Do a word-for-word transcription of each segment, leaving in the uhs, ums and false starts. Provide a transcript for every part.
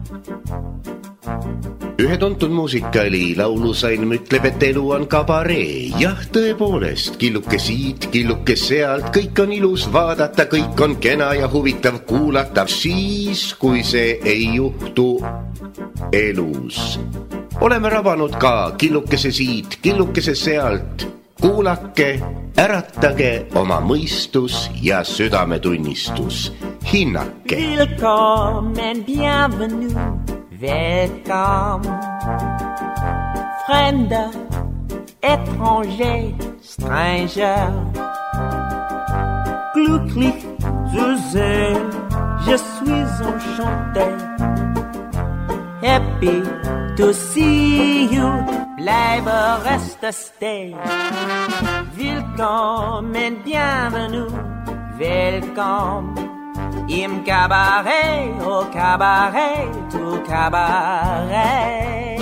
Ühe tuntud muusikaali laulusalm ütleb, et elu on kabaree. Jah, tõepoolest, killuke siit, killuke sealt, kõik on ilus vaadata, kõik on kena ja huvitav kuulata, siis kui see ei juhtu elus. Oleme rabanud ka killukese siit, killukese sealt, kuulake, äratage oma mõistus ja südametunnistus. Hinnake. Willkommen, bienvenue. Welcome, Fremder, étranger, stranger. Glücklich zu sehen, je suis enchanté. Happy to see you, bleibe, reste, stay. Willkommen, bienvenue, welcome. Im Cabaret, au Cabaret, au Cabaret.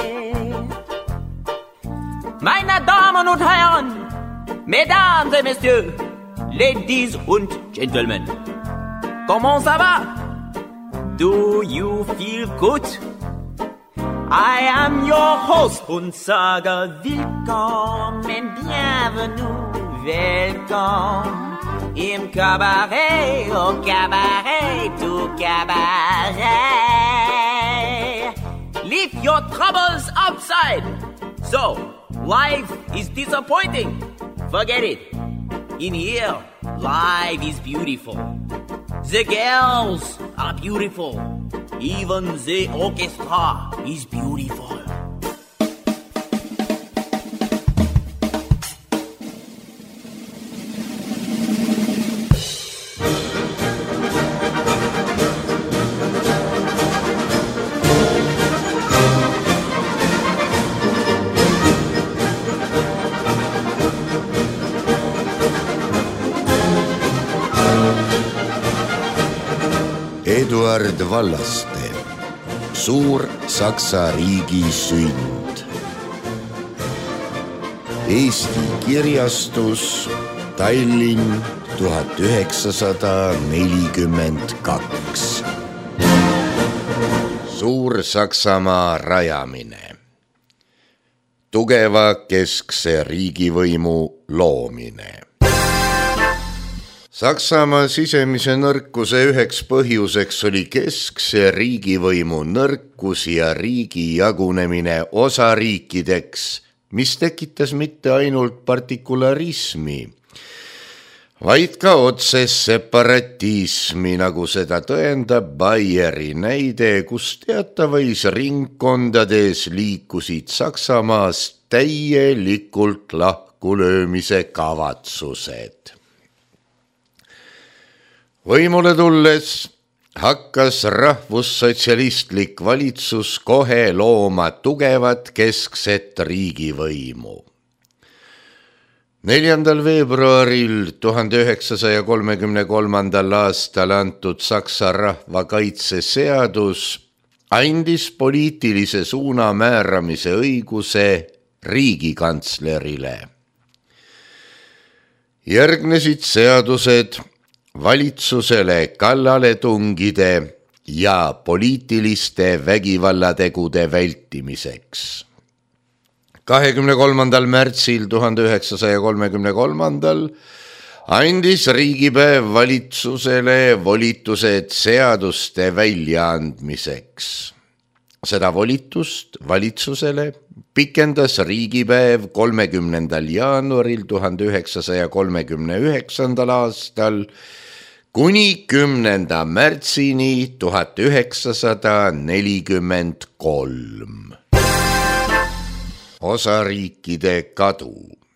Meine Damen und Herren, Mesdames et Messieurs, Ladies und Gentlemen, comment ça va? Do you feel good? I am your host und sage willkommen, bienvenue, welcome. Im Cabaret, au Cabaret, au Cabaret. Leave your troubles outside. So, life is disappointing. Forget it. In here, life is beautiful. The girls are beautiful. Even the orchestra is beautiful. Eduard Vallaste, Suur Saksa riigi sünd. Eesti kirjastus, Tallinn tuhat üheksasada nelikümmend kaks. Suur Saksamaa rajamine. Tugeva keskse riigivõimu loomine. Saksamaa sisemise nõrkuse üheks põhjuseks oli keskse riigivõimu nõrkus ja riigi jagunemine osariikideks, mis tekitas mitte ainult partikularismi, vaid ka otses separatismi, nagu seda tõendab Bayeri näide, kus teatavais ringkondades liikusid Saksamaast täielikult lahkulöömise kavatsused. Võimule tulles hakkas rahvussotsialistlik valitsus kohe looma tugevat keskset riigivõimu. neljandal veebruaril tuhande üheksasaja kolmekümne kolmandal aastal antud Saksa rahvakaitseseadus andis poliitilise suuna määramise õiguse riigikantslerile. Järgnesid seadused valitsusele kallaletungide ja poliitiliste vägivallategude vältimiseks. kahekümne kolmandal märtsil tuhande üheksasaja kolmekümne kolmandal andis riigipäev valitsusele volitused seaduste väljaandmiseks. Seda volitust valitsusele pikendas riigipäev kolmekümnendal jaanuaril tuhande üheksasaja kolmekümne üheksandal aastal kuni kümnenda märtsini tuhat üheksasada nelikümmend kolm. Osariikide kadu.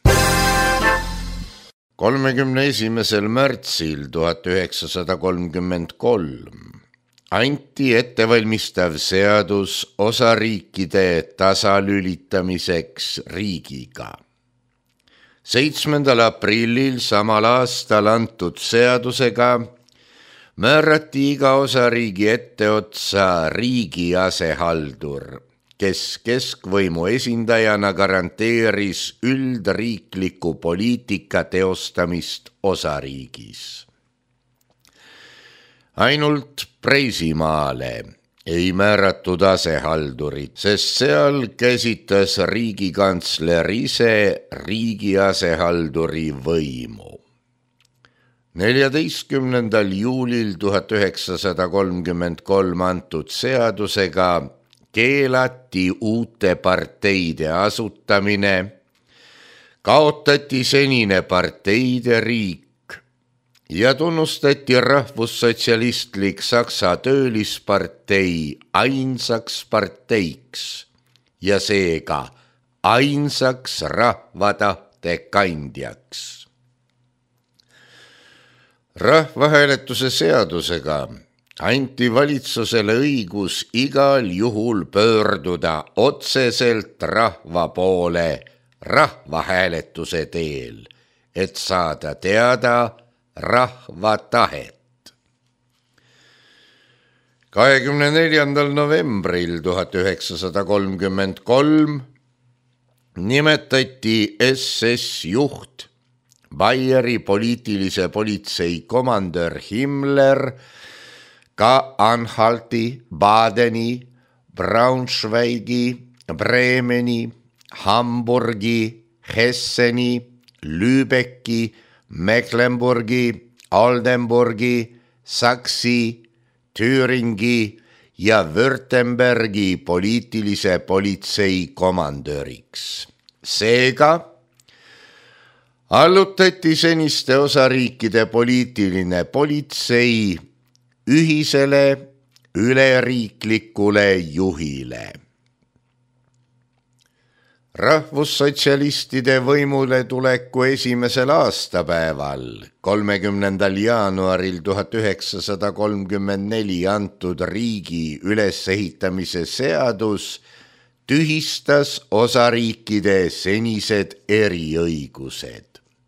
kolmekümne esimesel märtsil tuhat üheksasada kolmkümmend kolm anti ettevalmistav seadus osariikide tasalülitamiseks riigiga. seitsmendal aprillil samal aastal antud seadusega määrati iga osariigi etteotsa riigi asehaldur, kes keskvõimu esindajana garanteeris üldriikliku poliitika teostamist osariigis. Ainult Preisimaale ei määratud asehaldurit, sest seal käsitas riigikantsler ise riigi asehalduri võimu. neljateistkümnendal juulil tuhat üheksasada kolmkümmend kolm antud seadusega keelati uute parteide asutamine, kaotati senine parteide riik ja tunnustati rahvussotsialistlik Saksa töölispartei ainsaks parteiks ja seega ainsaks rahvatahte kandjaks. Rahvahääletuse seadusega anti valitsusele õigus igal juhul pöörduda otseselt rahva poole rahvahääletuse teel, et saada teada rahva tahet. kahekümne neljandal novembril tuhat üheksasada kolmkümmend kolm nimetati S S juht Bayeri poliitilise politsei komandör Himmler ka Anhalti, Badeni, Braunschweigi, Bremeni, Hamburgi, Hesseni, Lübecki, Mecklenburgi, Oldenburgi, Saksi, Thüringi ja Württembergi poliitilise politsei komandöriks. Seega allutati seniste osariikide poliitiline politsei ühisele üleriiklikule juhile. Rahvussotsialistide võimule tuleku esimesel aastapäeval, kolmekümnendal jaanuaril tuhat üheksasada kolmkümmend neli antud riigi ülesehitamise seadus tühistas osariikide senised eriõigused.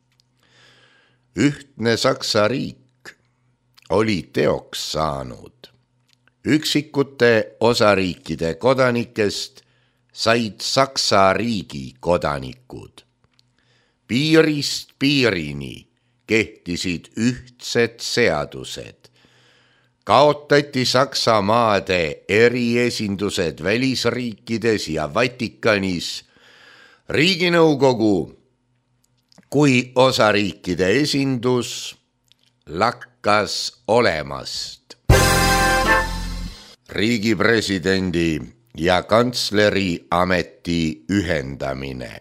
Ühtne Saksa riik oli teoks saanud. Üksikute osariikide kodanikest said Saksa riigi kodanikud. Piirist piirini kehtisid ühtsed seadused. Kaotati Saksamaade eriesindused välisriikides ja Vatikanis, Riiginõukogu kui osariikide esindus lakkas olemast. Riigi presidendi ja kantsleri ameti ühendamine.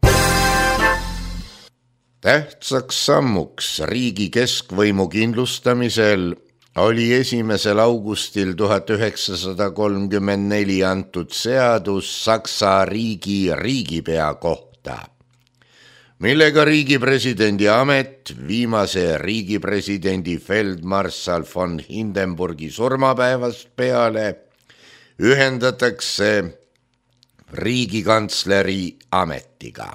Tähtsaks sammuks riigi keskvõimu kindlustamisel oli esimesel augustil tuhat üheksasada kolmkümmend neli antud seadus Saksa riigi riigipea kohta, millega riigi presidendi amet viimase riigipresidendi feldmarssal von Hindenburgi surmapäevast peale ühendatakse riigikantsleri ametiga.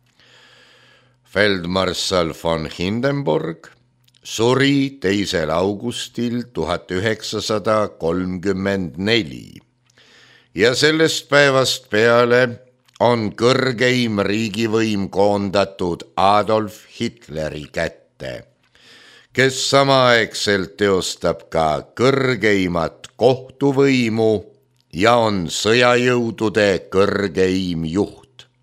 Feldmarssal von Hindenburg suri teisel augustil tuhat üheksasada kolmkümmend neli ja sellest päevast peale on kõrgeim riigivõim koondatud Adolf Hitleri kätte, kes samaaegselt teostab ka kõrgeimat kohtuvõimu ja on sõjajõudude kõrgeim juht.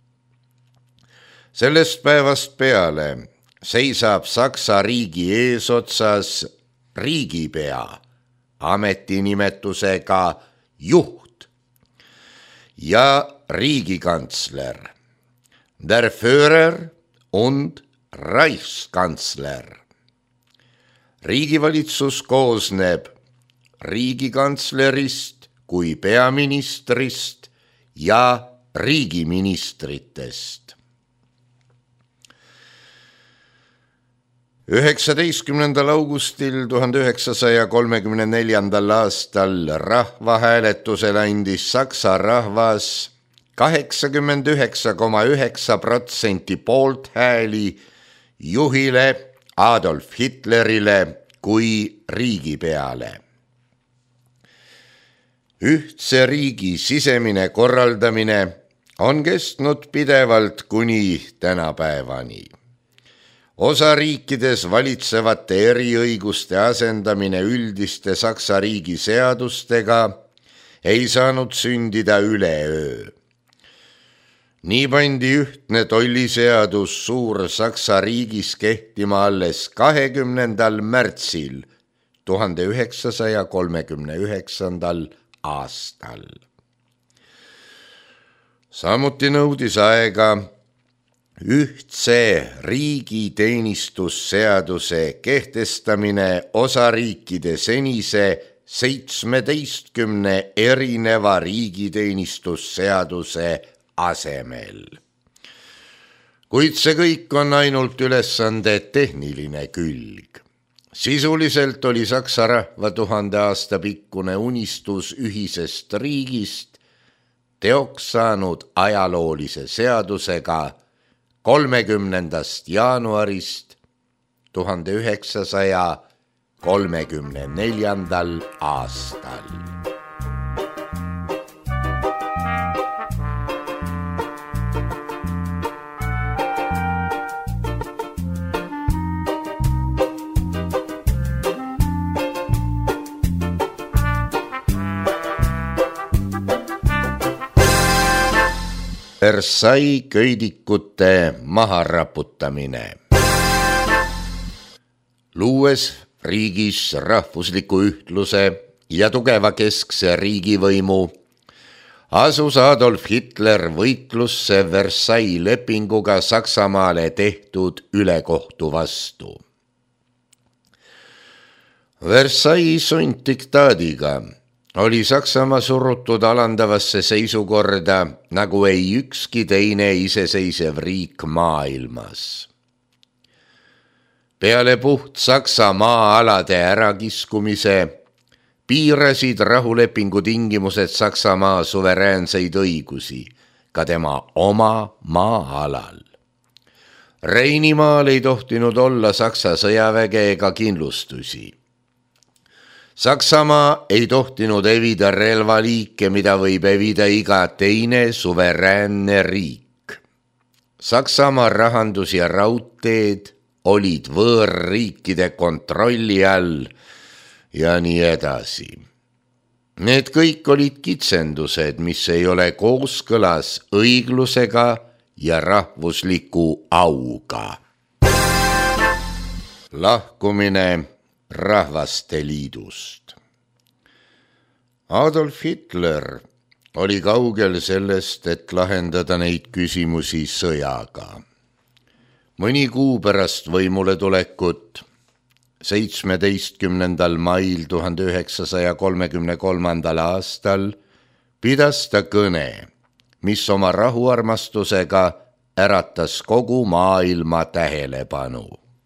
Sellest päevast peale seisab Saksa riigi eesotsas riigipea ametinimetusega juht ja riigikantsler, der Führer und Reichskanzler. Riigivalitsus koosneb riigikantslerist kui peaministrist ja riigiministritest. üheksateistkümnendal augustil tuhande üheksasaja kolmekümne neljandal aastal rahvahääletusele andis Saksa rahvas kaheksakümmend üheksa koma üheksa protsenti poolthääli juhile Adolf Hitlerile kui riigipeale. Ühtse riigi sisemine korraldamine on kestnud pidevalt kuni tänapäevani. Osariikides valitsevate eriõiguste asendamine üldiste Saksa riigi seadustega ei saanud sündida üleöö. Nii pandi ühtne tolliseadus Suur-Saksa riigis kehtima alles kahekümnendal märtsil tuhande üheksasaja kolmekümne üheksandal aastal. Samuti nõudis aega ühtse riigiteenistusseaduse kehtestamine osariikide senise seitsmeteistkümne erineva riigiteenistusseaduse asemel. Kuid see kõik on ainult ülesande tehniline külg. Sisuliselt oli Saksa rahva tuhande aasta pikkune unistus ühisest riigist teoks saanud ajaloolise seadusega kolmekümnendast jaanuarist tuhande üheksasaja kolmekümne neljandal aastal. Versailles köidikute maharaputamine. Luues riigis rahvusliku ühtluse ja tugeva keskse riigivõimu, asus Adolf Hitler võitlusse Versailles lepinguga Saksamaale tehtud ülekohtu vastu. Versailles sundiktaadiga oli Saksamaa surutud alandavasse seisukorda, nagu ei ükski teine iseseisev riik maailmas. Peale puht Saksa maa-alade ärakiskumise piirasid rahulepingu tingimused Saksamaa suveräänseid õigusi, ka tema oma maa-alal. Reinimaal ei tohtinud olla Saksa sõjaväge ega kindlustusi. Saksamaa ei tohtinud evida relvaliike, mida võib evida iga teine suveräänne riik. Saksamaa rahandus ja raudteed olid võõrriikide kontrolli all ja nii edasi. Need kõik olid kitsendused, mis ei ole kooskõlas õiglusega ja rahvusliku auga. Lahkumine Rahvaste Liidust. Adolf Hitler oli kaugel sellest, et lahendada neid küsimusi sõjaga. Mõni kuu pärast võimule tulekut, seitsmeteistkümnendal mail tuhande üheksasaja kolmekümne kolmandal aastal, pidas ta kõne, mis oma rahuarmastusega äratas kogu maailma tähelepanu.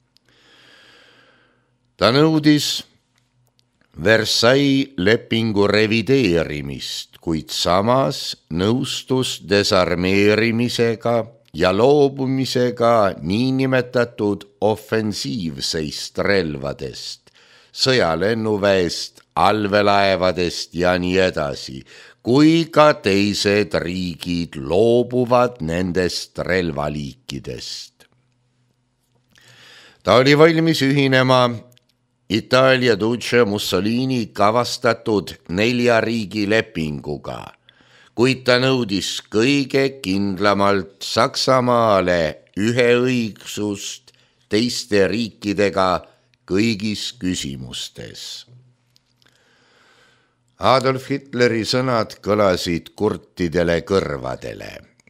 Ta nõudis Versailles lepingu revideerimist, kuid samas nõustus desarmeerimisega ja loobumisega niinimetatud offensiivseist relvadest, sõjalennuväest, allveelaevadest ja nii edasi, kui ka teised riigid loobuvad nendest relvaliikidest. Ta oli valmis ühinema Itaalia Duce Mussolini kavastatud nelja riigi lepinguga, kuid ta nõudis kõige kindlamalt Saksamaale üheõigsust teiste riikidega kõigis küsimustes. Adolf Hitleri sõnad kõlasid kurtidele kõrvadele.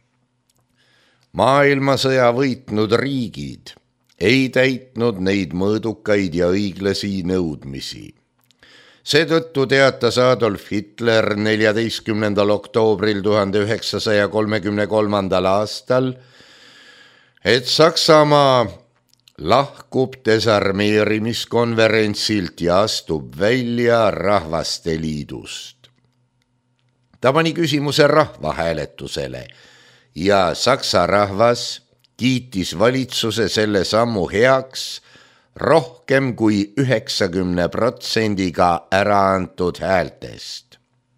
Maailmasõja võitnud riigid ei täitnud neid mõõdukaid ja õiglasi nõudmisi. Seetõttu teatas Adolf Hitler neljateistkümnendal oktoobril tuhande üheksasaja kolmekümne kolmandal aastal, et Saksamaa lahkub desarmeerimiskonverentsilt ja astub välja Rahvaste Liidust. Ta pani küsimuse rahvahääletusele ja Saksa rahvas kiitis valitsuse selle sammu heaks rohkem kui üheksakümne protsendiga ära antud häältest.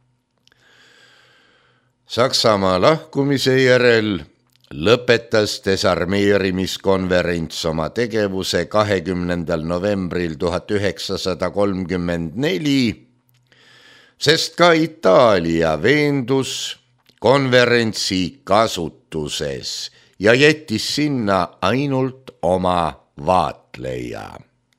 Saksamaa lahkumise järel lõpetas desarmeerimiskonverents oma tegevuse kahekümnendal novembril tuhat üheksasada kolmkümmend neli, sest ka Itaalia veendus konverentsi kasutuses ja jättis sinna ainult oma vaatleja.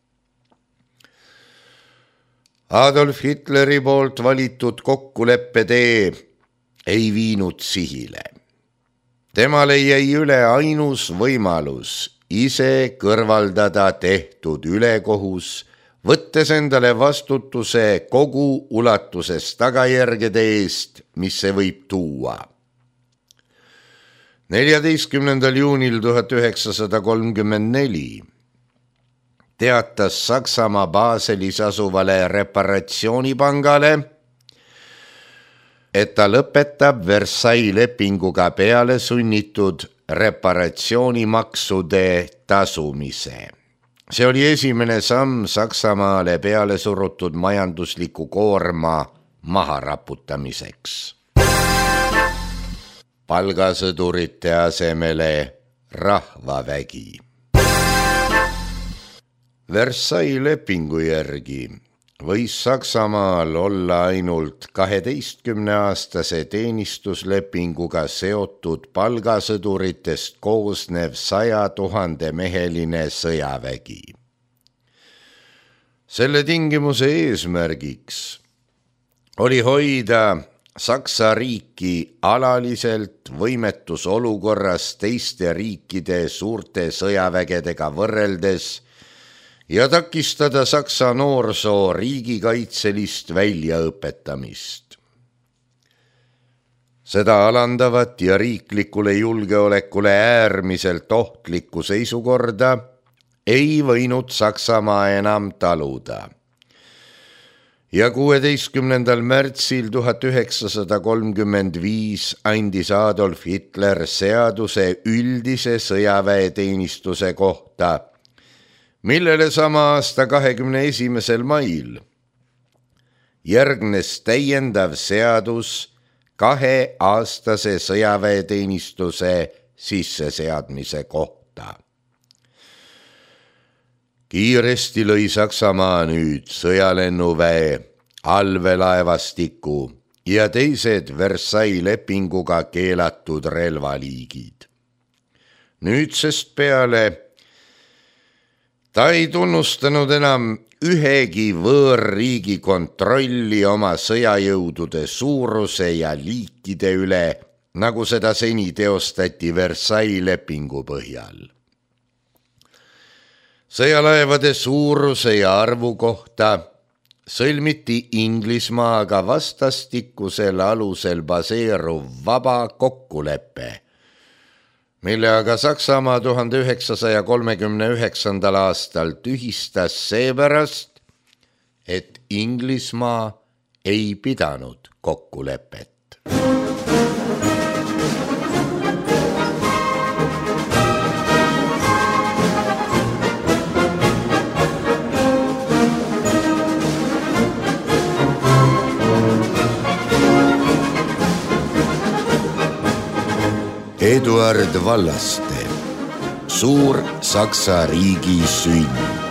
Adolf Hitleri poolt valitud kokkuleppetee ei viinud sihile. Temale jäi üle ainus võimalus ise kõrvaldada tehtud ülekohus, võttes endale vastutuse kogu ulatuses tagajärgede eest, mis see võib tuua. neljateistkümnendal juunil tuhat üheksasada kolmkümmend neli teatas Saksamaa Baselis asuvale reparatsioonipangale, et ta lõpetab Versailles lepinguga peale sunnitud reparatsioonimaksude tasumise. See oli esimene samm Saksamaale peale surutud majandusliku koorma maharaputamiseks. Palgasõdurite asemele rahvavägi. Versailles lepingu järgi võis Saksamaal olla ainult kaheteistkümneaastase teenistuslepinguga seotud palgasõduritest koosnev saja tuhande meheline sõjavägi. Selle tingimuse eesmärgiks oli hoida Saksa riiki alaliselt võimetus olukorras teiste riikide suurte sõjavägedega võrreldes ja takistada Saksa noorsoo riigikaitselist väljaõpetamist. Seda alandavat ja riiklikule julgeolekule äärmiselt ohtlikku seisukorda ei võinud Saksamaa enam taluda. Ja kuueteistkümnendal märtsil tuhat üheksasada kolmkümmend viis andis Adolf Hitler seaduse üldise sõjaväeteenistuse kohta, millele sama aasta kahekümne esimesel mail järgnes täiendav seadus kaheaastase sõjaväeteenistuse sisseseadmise kohta. Kiiresti lõi Saksamaa nüüd sõjalennuväe, allveelaevastiku ja teised Versailles lepinguga keelatud relvaliigid. Nüüdsest peale ta ei tunnustanud enam ühegi võõrriigi kontrolli oma sõjajõudude suuruse ja liikide üle, nagu seda seni teostati Versailles lepingu põhjal. Sõjalaevade suuruse ja arvu kohta sõlmiti Inglismaaga vastastikusel alusel baseeruv vaba kokkulepe, mille aga Saksamaa tuhande üheksasaja kolmekümne üheksandal aastal tühistas seepärast, et Inglismaa ei pidanud kokkulepet. Eduard Vallaste, suur Saksa riigi sünd.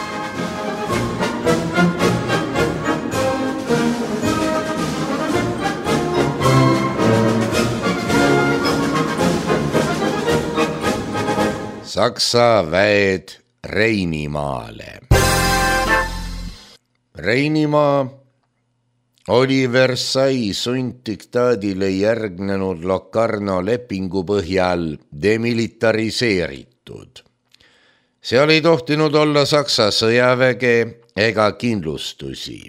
Saksa väed Reinimaale. Reinimaa oli Versailles sunddiktaadile järgnenud Locarno lepingu põhjal demilitariseeritud. Seal ei tohtinud olla Saksa sõjaväge ega kindlustusi.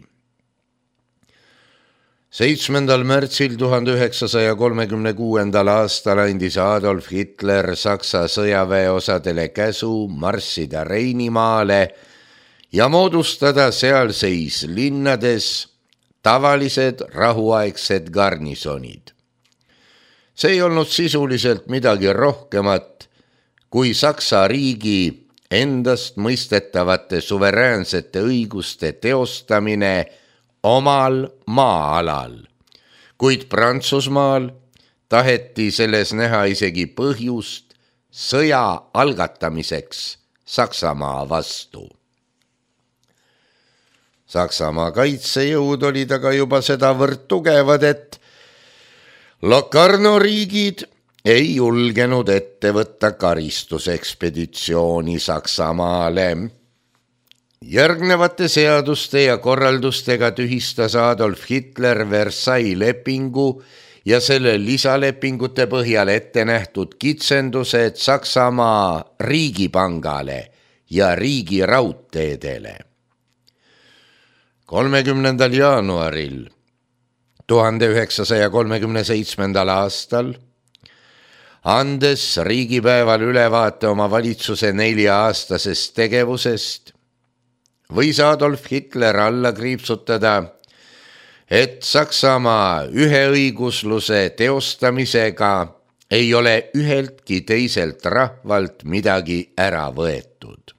seitsmendal märtsil tuhande üheksasaja kolmekümne kuuendal aastal andis Adolf Hitler Saksa sõjaväeosadele käsu marssida Reinimaale ja moodustada sealseis linnades tavalised rahuaegsed garnisonid. See ei olnud sisuliselt midagi rohkemat kui Saksa riigi endast mõistetavate suveräänsete õiguste teostamine omal maa-alal, kuid Prantsusmaal taheti selles näha isegi põhjust sõja algatamiseks Saksamaa vastu. Saksamaa kaitsejõud olid aga juba sedavõrd tugevad, et Locarno riigid ei julgenud ette võtta karistusekspeditsiooni Saksamaale. Järgnevate seaduste ja korraldustega tühistas Adolf Hitler Versailles lepingu ja selle lisalepingute põhjal ette nähtud kitsendused Saksamaa riigipangale ja riigi raudteedele. kolmekümnendal jaanuaril tuhande üheksasaja kolmekümne seitsmendal aastal, andes riigipäeval ülevaate oma valitsuse nelja-aastasest tegevusest, võis Adolf Hitler alla kriipsutada, et Saksamaa üheõigusluse teostamisega ei ole üheltki teiselt rahvalt midagi ära võetud.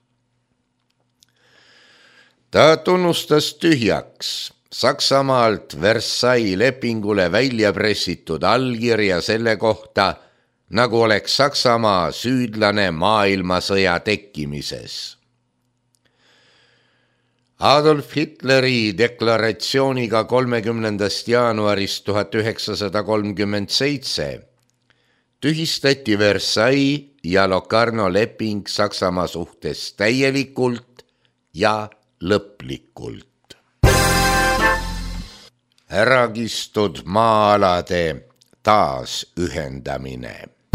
Ta tunnustas tühjaks Saksamaalt Versailles lepingule välja pressitud allkirja selle kohta, nagu oleks Saksamaa süüdlane maailmasõja tekkimises. Adolf Hitleri deklaratsiooniga kolmekümnendast jaanuarist tuhat üheksasada kolmkümmend seitse tühistati Versailles ja Locarno leping Saksamaa suhtes täielikult ja lõplikult. Ärakistud maa-alade taasühendamine.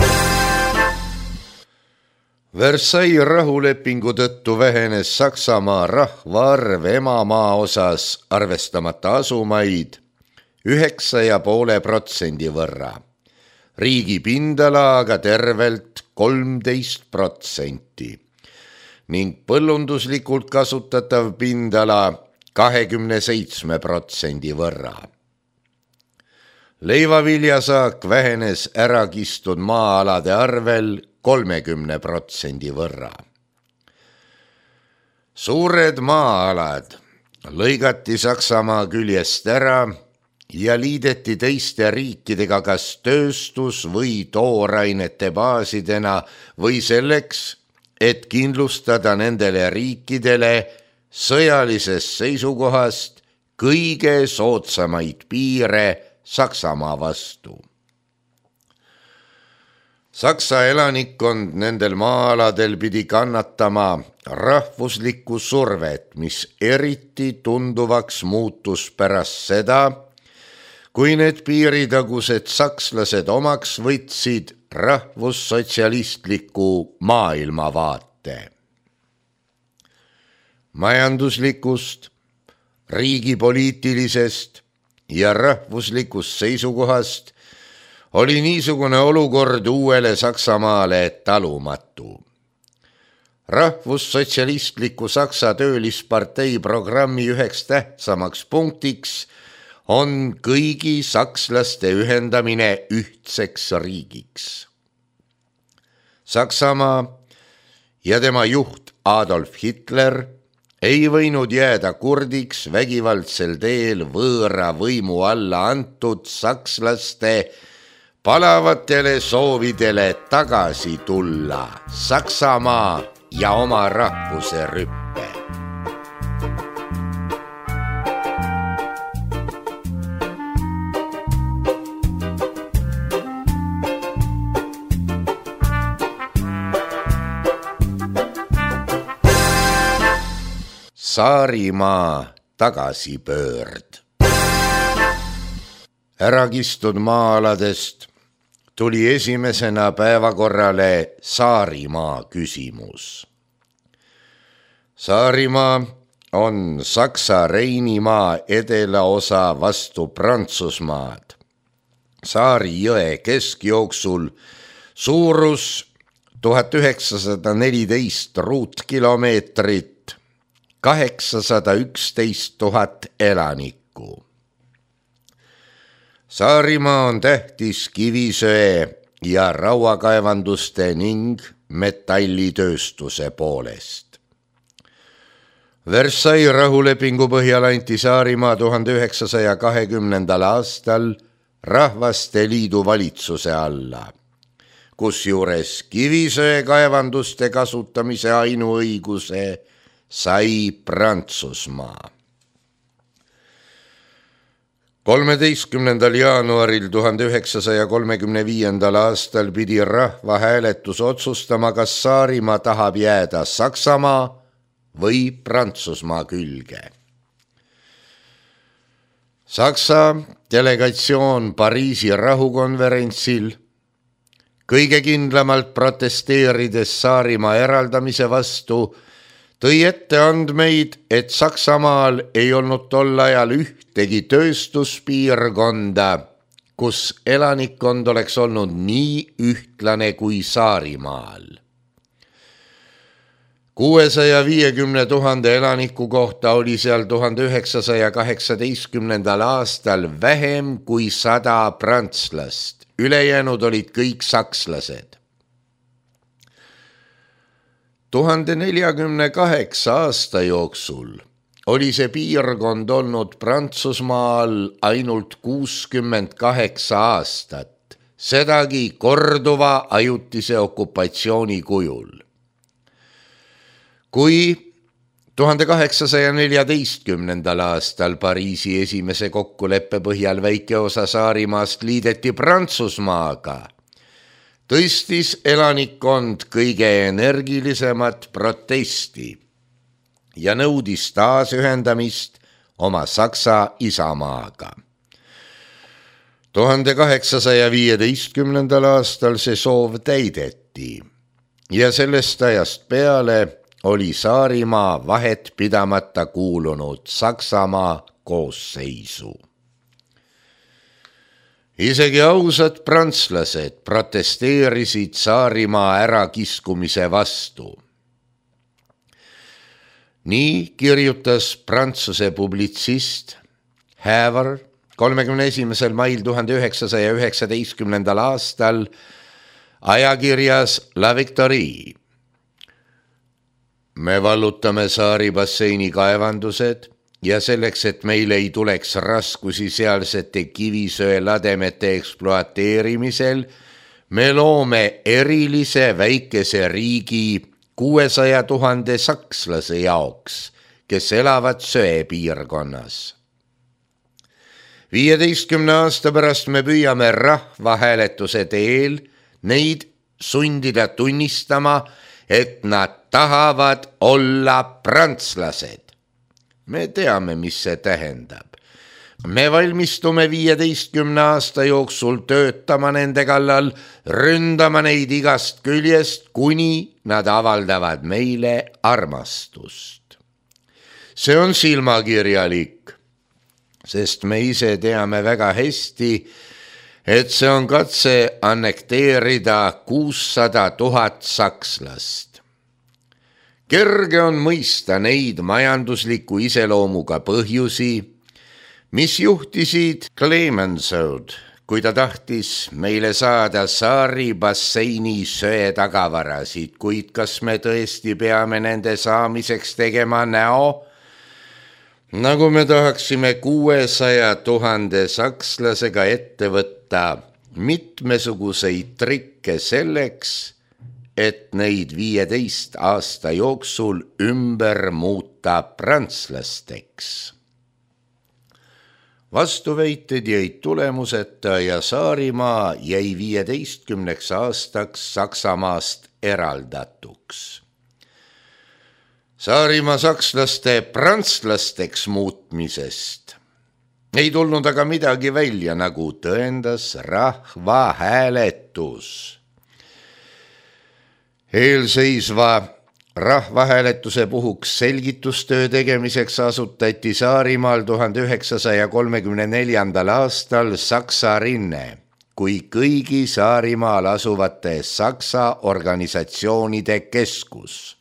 Versailles rahulepingu tõttu vähenes Saksamaa rahvaarv emamaa osas arvestamata asumaid üheksa ja poole protsendi võrra, riigi pindala aga tervelt kolmteist protsenti ning põllunduslikult kasutatav pindala kahekümne seitsme protsendi võrra. Leivaviljasaak vähenes ärakistud maa-alade arvel kolmekümne protsendi võrra. Suured maa-alad lõigati Saksamaa küljest ära ja liideti teiste riikidega kas tööstus- või toorainete baasidena või selleks, et kindlustada nendele riikidele sõjalisest seisukohast kõige soodsamaid piire Saksamaa vastu. Saksa elanikkond nendel maa-aladel pidi kannatama rahvuslikku survet, mis eriti tunduvaks muutus pärast seda, kui need piiritagused sakslased omaks võtsid rahvussotsialistliku maailmavaate. Majanduslikust, riigipoliitilisest ja rahvuslikust seisukohast oli niisugune olukord uuele Saksamaale talumatu. Rahvussotsialistliku Saksa töölispartei programmi üheks tähtsamaks punktiks on kõigi sakslaste ühendamine ühtseks riigiks. Saksamaa ja tema juht Adolf Hitler ei võinud jääda kurdiks vägivaldsel teel võõra võimu alla antud sakslaste palavatele soovidele tagasi tulla Saksamaa ja oma rahvuse rüppe. Saarimaa tagasipöörd. Ärakistud maa-aladest tuli esimesena päevakorrale Saarimaa küsimus. Saarimaa on Saksa Reinimaa edelaosa vastu Prantsusmaad. Saari jõe keskjooksul suurus tuhat üheksasada neliteist ruutkilomeetrit, kaheksasada üksteist tuhat elanikku. Saarimaa on tähtis kivisöe ja rauakaevanduste ning metallitööstuse poolest. Versailles rahulepingu põhjal anti Saarimaa tuhande üheksasaja kahekümnendal aastal Rahvaste Liidu valitsuse alla, kusjuures kivisöe kaevanduste kasutamise ainuõiguse sai Prantsusmaa. kolmeteistkümnendal jaanuaril tuhande üheksasaja kolmekümne viiendal aastal pidi rahvahääletus otsustama, kas Saarimaa tahab jääda Saksamaa või Prantsusmaa külge. Saksa delegatsioon Pariisi rahukonverentsil kõige kindlamalt protesteerides Saarimaa eraldamise vastu tõi ette andmeid, et Saksamaal ei olnud tol ajal ühtegi tööstuspiirkonda, kus elanikkond oleks olnud nii ühtlane kui Saarimaal. kuuesaja viiekümne tuhande elaniku kohta oli seal tuhande üheksasaja kaheksateistkümnendal aastal vähem kui sada prantslast, ülejäänud olid kõik sakslased. tuhande neljakümne kaheksa aasta jooksul oli see piirkond olnud Prantsusmaal ainult kuuskümmend kaheksa aastat, sedagi korduva ajutise okupatsiooni kujul. Kui tuhande kaheksasaja neljateistkümnendal aastal Pariisi esimese kokkuleppe põhjal väike osa Saarimaast liideti Prantsusmaaga, tõstis elanikkond kõige energilisemat protesti ja nõudis taasühendamist oma Saksa isamaaga. tuhande kaheksasaja viieteistkümnendal aastal see soov täideti ja sellest ajast peale oli Saarimaa vahet pidamata kuulunud Saksamaa koosseisu. Isegi ausad prantslased protesteerisid Saarimaa ärakiskumise vastu. Nii kirjutas Prantsuse publitsist Havre kolmekümne esimesel mail tuhande üheksasaja üheksateistkümnendal aastal ajakirjas La Victorie. Me vallutame Saari basseini kaevandused ja selleks, et meil ei tuleks raskusi sealsete kivisöe lademete ekspluateerimisel, me loome erilise väikese riigi kuuesaja tuhande sakslase jaoks, kes elavad söepiirkonnas. viieteistkümne aasta pärast me püüame rahvahääletuse teel neid sundida tunnistama, et nad tahavad olla prantslased. Me teame, mis see tähendab. Me valmistume viieteistkümne aasta jooksul töötama nende kallal, ründama neid igast küljest, kuni nad avaldavad meile armastust. See on silmakirjalik, sest me ise teame väga hästi, et see on katse annekteerida kuussada tuhat sakslast. Kerge on mõista neid majandusliku iseloomuga põhjusi, mis juhtisid Clemenceaud, kui ta tahtis meile saada Saari basseini söe tagavarasid, kuid kas me tõesti peame nende saamiseks tegema näo, nagu me tahaksime kuuesaja tuhande sakslasega ette võtta mitmesuguseid trikke selleks, et neid viieteist aasta jooksul ümber muuta prantslasteks. Vastuväited jäid tulemuseta ja Saarimaa jäi viieteistkümneks aastaks Saksamaast eraldatuks. Saarimaa sakslaste prantslasteks muutmisest ei tulnud aga midagi välja, nagu tõendas rahvahääletus. Eelseisva rahvahääletuse puhuks selgitustöö tegemiseks asutati Saarimaal tuhande üheksasaja kolmekümne neljandal aastal Saksa rinne kui kõigi Saarimaal asuvate Saksa organisatsioonide keskus.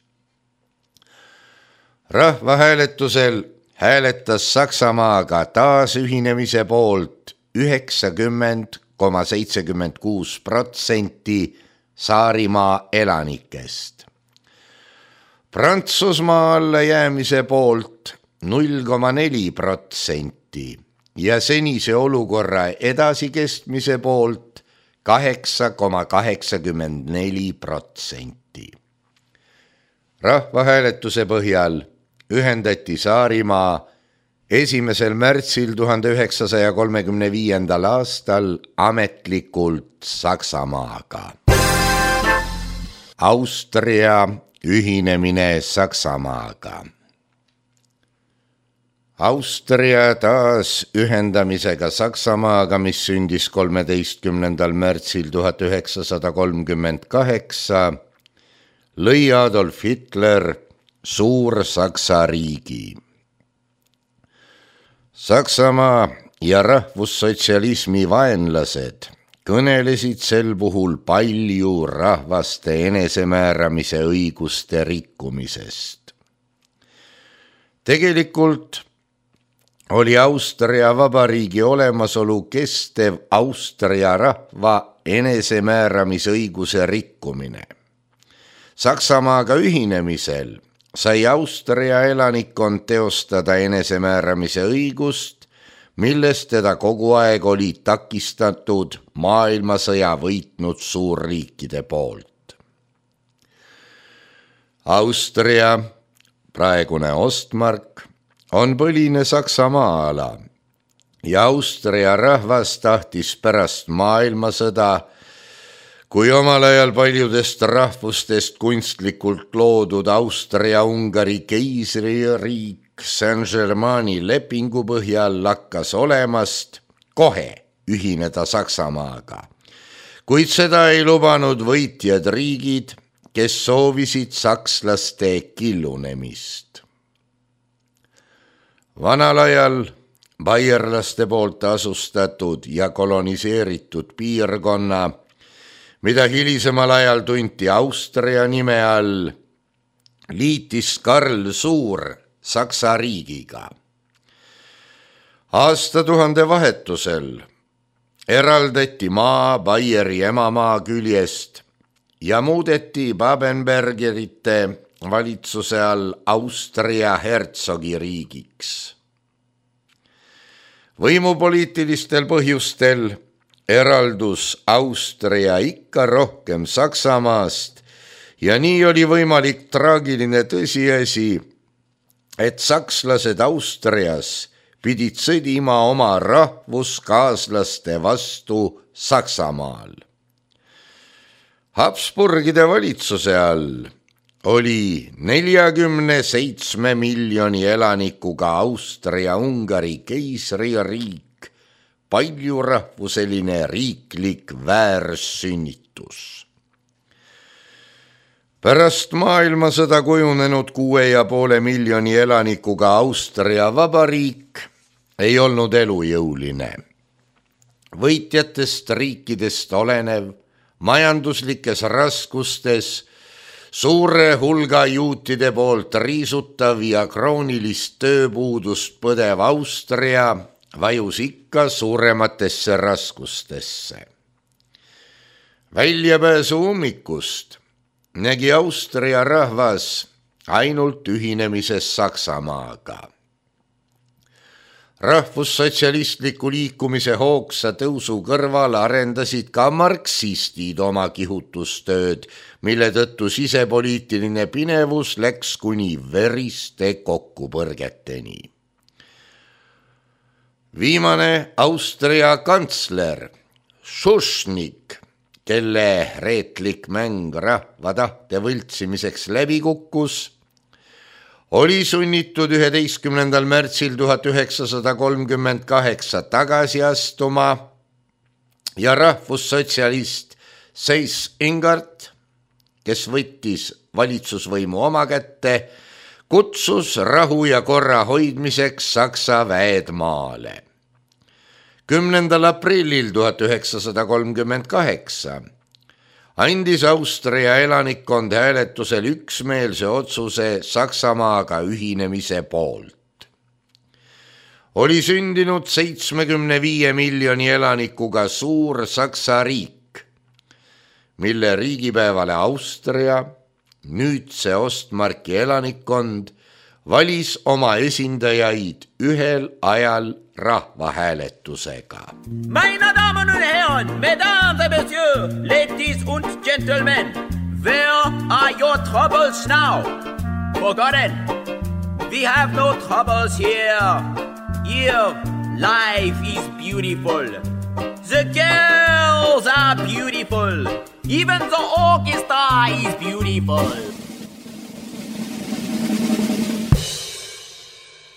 Rahvahääletusel hääletas Saksamaaga taasühinemise poolt üheksakümmend koma seitsekümmend kuus protsenti Saarimaa elanikest. Prantsusmaa alla jäämise poolt null koma neli protsenti ja senise olukorra edasikestmise poolt kaheksa koma kaheksakümmend neli protsenti. Rahvahääletuse põhjal ühendati Saarimaa esimesel märtsil tuhande üheksasaja kolmekümne viiendal aastal ametlikult Saksamaaga. Austria ühinemine Saksamaaga. Austria taas ühendamisega Saksamaaga, mis sündis kolmeteistkümnendal märtsil tuhat üheksasada kolmkümmend kaheksa, lõi Adolf Hitler Suur-Saksa riigi. Saksamaa ja rahvussotsialismi vaenlased kõnelesid sel puhul palju rahvaste enesemääramise õiguste rikkumisest. Tegelikult oli Austria Vabariigi olemasolu kestev Austria rahva enesemääramisõiguse rikkumine. Saksamaaga ühinemisel sai Austria elanikkond teostada enesemääramise õigust, millest teda kogu aeg oli takistatud maailmasõja võitnud suurriikide poolt. Austria, praegune Ostmark, on põline Saksamaa ala ja Austria rahvas tahtis pärast maailmasõda, kui omal ajal paljudest rahvustest kunstlikult loodud Austria-Ungari keisririik Saint-Germaini lepingu põhjal lakkas olemast, kohe ühineda Saksamaaga, kuid seda ei lubanud võitjad riigid, kes soovisid sakslaste killunemist. Vanal ajal baierlaste poolt asustatud ja koloniseeritud piirkonna, mida hilisemal ajal tunti Austria nime all, liitis Karl Suur Saksa riigiga. Aastatuhande vahetusel eraldati maa Baieri emamaa küljest ja muudeti Babenbergerite valitsuse all Austria hertsogi riigiks. Võimupoliitilistel põhjustel eraldus Austria ikka rohkem Saksamaast ja nii oli võimalik traagiline tõsiasi, et sakslased Austrias pidid sõdima oma rahvuskaaslaste vastu Saksamaal. Habsburgide valitsuse all oli neljakümne seitsme miljoni elanikuga Austria-Ungari keisririik paljurahvuseline riiklik väärsünnitus. Pärast maailmasõda kujunenud kuue ja poole miljoni elanikuga Austria Vabariik ei olnud elujõuline. Võitjatest riikidest olenev, majanduslikes raskustes, suure hulga juutide poolt riisutav ja kroonilist tööpuudust põdev Austria vajus ikka suurematesse raskustesse. Väljapääsu ummikust nägi Austria rahvas ainult ühinemises Saksamaaga. Rahvussotsialistliku liikumise hoogsa tõusu kõrval arendasid ka marksistid oma kihutustööd, mille tõttu sisepoliitiline pinevus läks kuni veriste kokkupõrgeteni. Viimane Austria kantsler Schuschnigg, kelle reetlik mäng rahva tahte võltsimiseks läbi kukkus, oli sunnitud üheteistkümnendal märtsil tuhat üheksasada kolmkümmend kaheksa tagasi astuma ja rahvussotsialist Seyss-Inquart, kes võttis valitsusvõimu oma kätte, kutsus rahu ja korra hoidmiseks Saksa väed maale. kümnendal aprillil tuhat üheksasada kolmkümmend kaheksa andis Austria elanikkond hääletusel üksmeelse otsuse Saksamaaga ühinemise poolt. Oli sündinud seitsmekümne viie miljoni elanikuga suur Saksa riik, mille riigipäevale Austria, nüüdse Ostmarki elanikkond, valis oma esindajaid ühel ajal rahvahääletusega. Meine Damen und Herren, Mesdames et Messieurs, ladies und Gentlemen, where are your troubles now? Forgotten, we have no troubles here. Here, life is beautiful. The girls are beautiful. Even the orchestra is beautiful.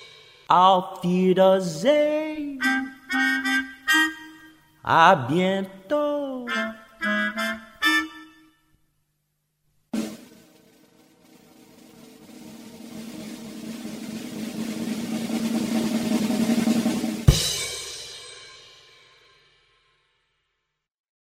Auf Wiedersehen. À bientôt.